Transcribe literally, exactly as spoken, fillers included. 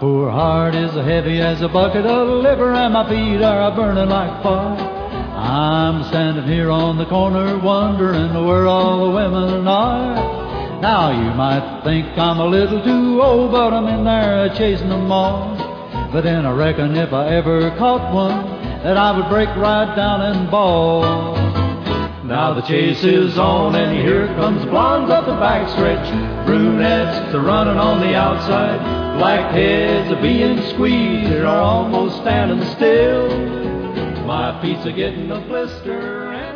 poor heart is heavy as a bucket of liver, and my feet are burning like fire. I'm standing here on the corner wondering where all the women are. Now you might think I'm a little too old, but I'm in there chasing them all. But then I reckon if I ever caught one, that I would break right down and bawl. Now the chase is on, and here comes blondes up the backstretch, brunettes are running on the outside, blackheads are being squeezed, they're almost standing still. My feet's a getting a blister.